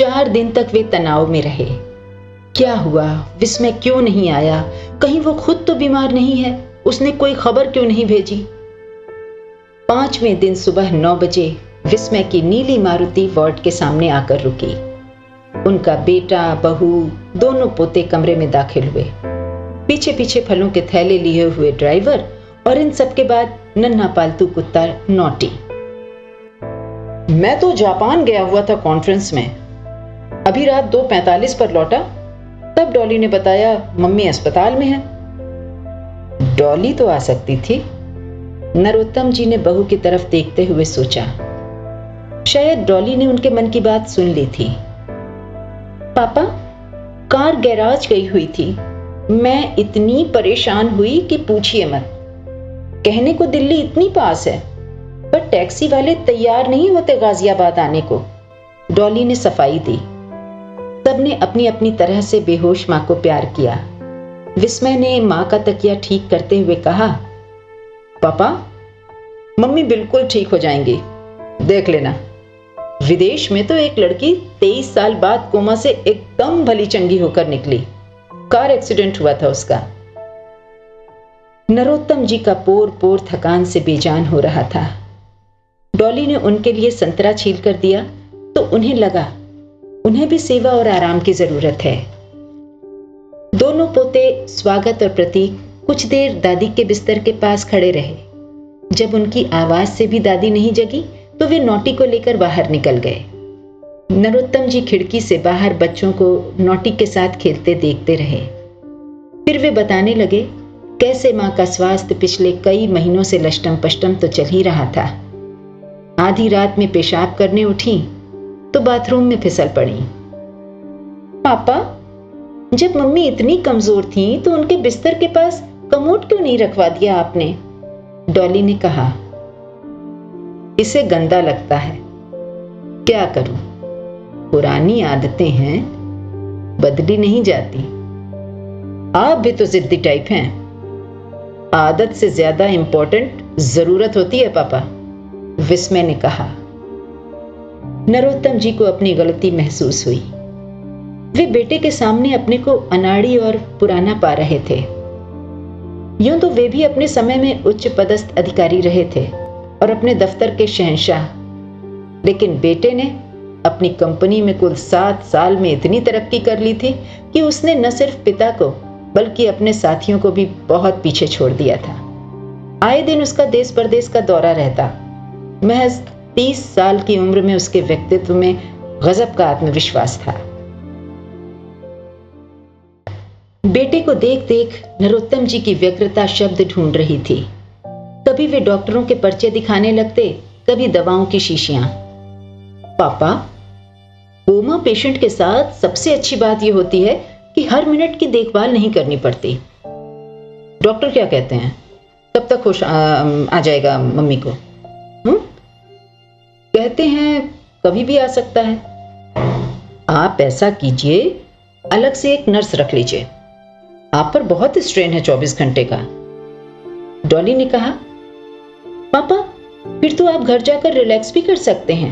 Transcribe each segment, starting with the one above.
4 दिन तक वे तनाव में रहे। क्या हुआ, विस्मय क्यों नहीं आया, कहीं वो खुद तो बीमार नहीं है, उसने कोई खबर क्यों नहीं भेजी। 5वें दिन सुबह 9 बजे विस्मय की नीली मारुति वार्ड के सामने आकर रुकी। उनका बेटा, बहू, दोनों पोते कमरे में दाखिल हुए। पीछे पीछे फलों के थैले लिए हुए ड्राइवर और इन सब के बाद नन्हा पालतू कुत्ता नॉटी। मैं तो जापान गया हुआ था कॉन्फ्रेंस में, अभी रात 2:45 पर लौटा। तब डॉली ने बताया मम्मी अस्पताल में है। डॉली तो आ सकती थी। नरोत्तम जी ने बहू की तरफ देखते हुए सोचा, शायद डॉली ने उनके मन की बात सुन ली थी। पापा, कार गैराज गई हुई थी, मैं इतनी परेशान हुई कि पूछिए मत। कहने को दिल्ली इतनी पास है, पर टैक्सी वाले तैयार नहीं होते गाजियाबाद आने को। डॉली ने सफाई दी। सबने अपनी अपनी तरह से बेहोश मां को प्यार किया। विस्मय ने मां का तकिया ठीक करते हुए कहा, पापा, मम्मी बिल्कुल ठीक हो जाएंगी, देख लेना। विदेश में तो एक लड़की 23 साल बाद कोमा से एकदम भली चंगी होकर निकली। कार एक्सीडेंट हुआ था उसका। नरोत्तम जी का पोर पोर थकान से बेजान हो रहा था। डॉली ने उनके लिए संतरा छील कर दिया तो उन्हें लगा उन्हें भी सेवा और आराम की जरूरत है। दोनों पोते स्वागत और प्रतीक कुछ देर दादी के बिस्तर के पास खड़े रहे। जब उनकी आवाज से भी दादी नहीं जगी तो वे नोटी को लेकर बाहर निकल गए। नरोत्तम जी खिड़की से बाहर बच्चों को नोटी के साथ खेलते देखते रहे। फिर वे बताने लगे कैसे मां का स्वास्थ्य पिछले कई महीनों से लष्टम पष्टम तो चल ही रहा था। आधी रात में पेशाब करने उठी तो बाथरूम में फिसल पड़ी। पापा, जब मम्मी इतनी कमजोर थी तो उनके बिस्तर के पास कमोड क्यों नहीं रखवा दिया आपने? डॉली ने कहा, इसे गंदा लगता है, क्या करूं, पुरानी आदतें हैं, बदली नहीं जाती। आप भी तो जिद्दी टाइप हैं। आदत से ज्यादा इंपॉर्टेंट जरूरत होती है पापा, विस्मय ने कहा। नरोत्तम जी को अपनी गलती महसूस हुई। वे बेटे के सामने अपने को अनाड़ी और पुराना पा रहे थे। यूं तो वे भी अपने समय में उच्च पदस्थ अधिकारी रहे थे और अपने दफ्तर के शहंशाह, लेकिन बेटे ने अपनी कंपनी में कुल 7 साल में इतनी तरक्की कर ली थी कि उसने न सिर्फ पिता को बल्कि अपने साथियों को भी बहुत पीछे छोड़ दिया था। आए दिन उसका देश परदेश का दौरा रहता। महज 30 साल की उम्र में उसके व्यक्तित्व में गजब का आत्मविश्वास था। बेटे को देख देख नरोत्तम जी की व्यग्रता शब्द ढूंढ रही थी। कभी वे डॉक्टरों के पर्चे दिखाने लगते, कभी दवाओं की शीशियां। पापा, कोमा पेशेंट के साथ सबसे अच्छी बात यह होती है कि हर मिनट की देखभाल नहीं करनी पड़ती। डॉक्टर क्या कहते हैं, कब तक होश आ जाएगा मम्मी को? कहते हैं कभी भी आ सकता है। आप ऐसा कीजिए, अलग से एक नर्स रख लीजिए, आप पर बहुत स्ट्रेन है 24 घंटे का। डॉली ने कहा, पापा, फिर तो आप घर जाकर रिलैक्स भी कर सकते हैं।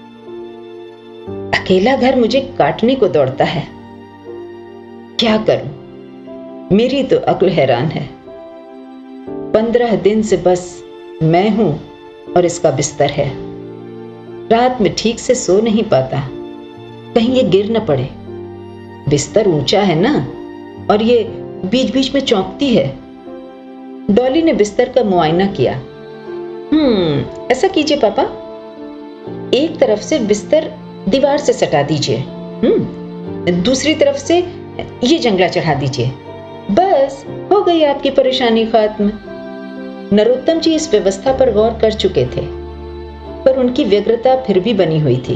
अकेला घर मुझे काटने को दौड़ता है, क्या करूं, मेरी तो अक्ल हैरान है। 15 दिन से बस मैं हूं और इसका बिस्तर है। रात में ठीक से सो नहीं पाता, कहीं ये गिर न पड़े। बिस्तर ऊंचा है ना, और ये बीच बीच में चौंकती है। डॉली ने बिस्तर का मुआयना किया। ऐसा कीजिए पापा, एक तरफ से बिस्तर दीवार से सटा दीजिए, दूसरी तरफ से ये जंगला चढ़ा दीजिए, बस हो गई आपकी परेशानी खत्म। नरोत्तम जी इस व्यवस्था पर गौर कर चुके थे, पर उनकी व्यग्रता फिर भी बनी हुई थी।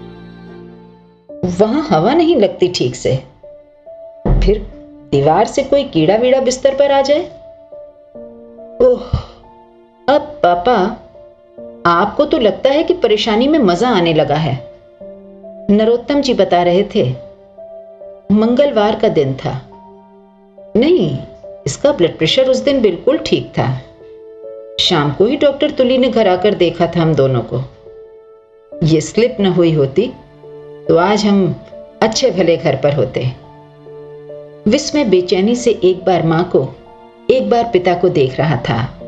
वहां हवा नहीं लगती ठीक से, फिर दीवार से कोई कीड़ा वीड़ा बिस्तर पर आ जाए। ओह, अब पापा, आपको तो लगता है कि परेशानी में मजा आने लगा है। नरोत्तम जी बता रहे थे। मंगलवार का दिन था। नहीं, इसका ब्लड प्रेशर उस दिन बिल्कुल ठीक था। शाम को ही डॉक्टर तुली ने घर आकर देखा था हम दोनों को। ये स्लिप न हुई होती तो आज हम अच्छे भले घर पर होते। विस्मय बेचैनी से एक बार मां को, एक बार पिता को देख रहा था।